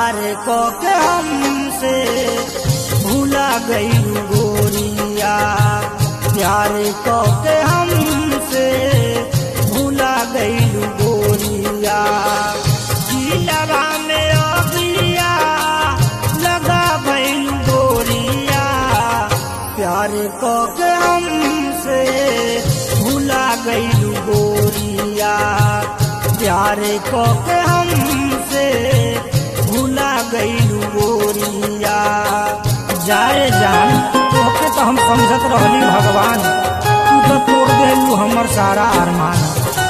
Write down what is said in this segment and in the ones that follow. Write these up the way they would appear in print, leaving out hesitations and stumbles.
प्यार को के हमसे भूला गई गोरिया, प्यार को के हमसे भूला गई गोरिया। दिलवा में अगिया लगा भइल गोरिया, प्यार को के हमसे भूला गई गोरिया, प्यार को के हमसे भूला गई गोरिया। जाए जान तोहके तो हम समझत रहली भगवान, तू तो तोड़ देलू हमर सारा अरमान।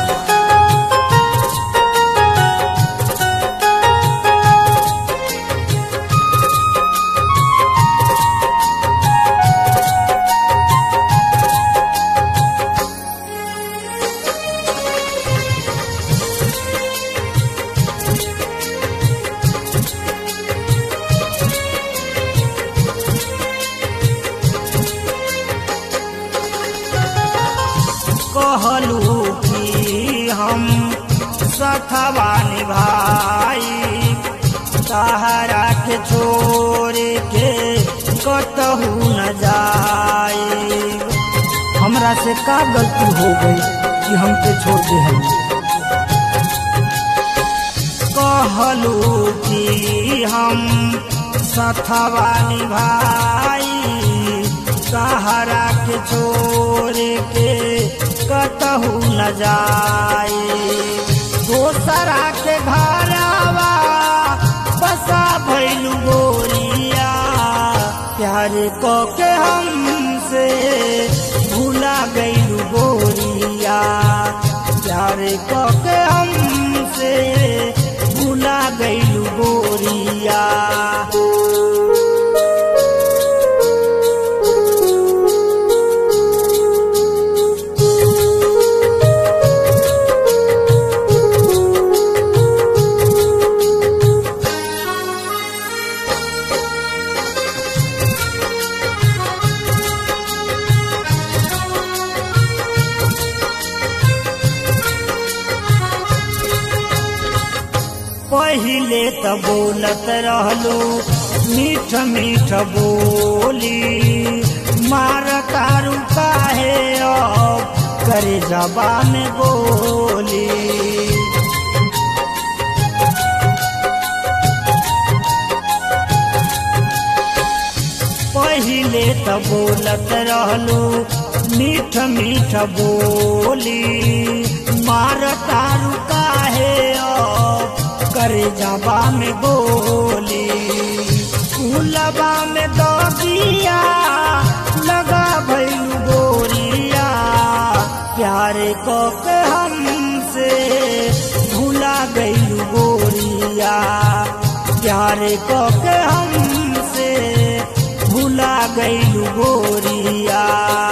कहलू कि हम सथवा निभाई, सहारा के छोड़ के कतहू न जाई। हमरा से का गलती हो गई कि हमके छोड़ दे हम। कहलू कि हम सथवा निभाई, सहारा के छोड़ के कतहू न जाए। दोसरा के घरवा बसा भइल गोरिया, प्यार को के हमसे भूला गइल गोरिया, प्यार को के हमसे भूला गइल गोरिया। पहिले त बोलत रहलू मीठ मीठ बोली, मार तारू काहे अब करे जबा में गोली। पहिले त बोलत रहलू मीठ मीठ बोली, मार तारू काहे अब करे जबा में गोली। फूलबा में दगिया लगा भइल गोरिया, प्यार को के हमसे भूला गइल गोरिया, प्यार को के हमसे भूला गइल गोरिया।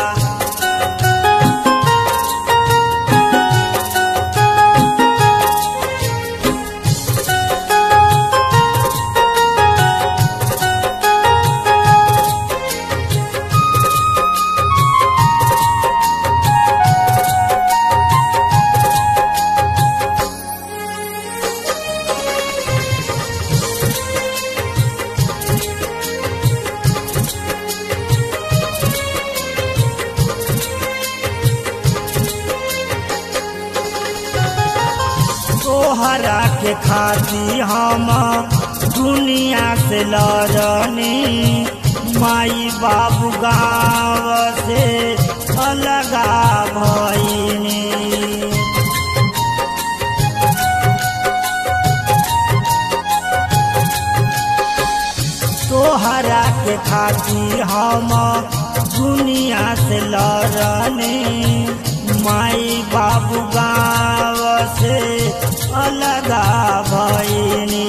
तोहरा के खाती हम दुनिया से लड़नी, माई बाबू गाँव से अलगा भइनी। तोहरा के खाती हम दुनिया से लड़नी, माई बाबू गाँव से अलगा भइनी।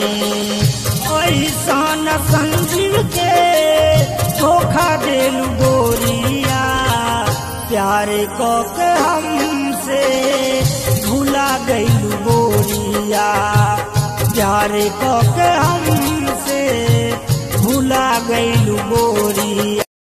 ऐसन संजीव के धोखा देलू गोरिया, प्यार को के हमसे भूला गइल गोरिया, प्यार को के हम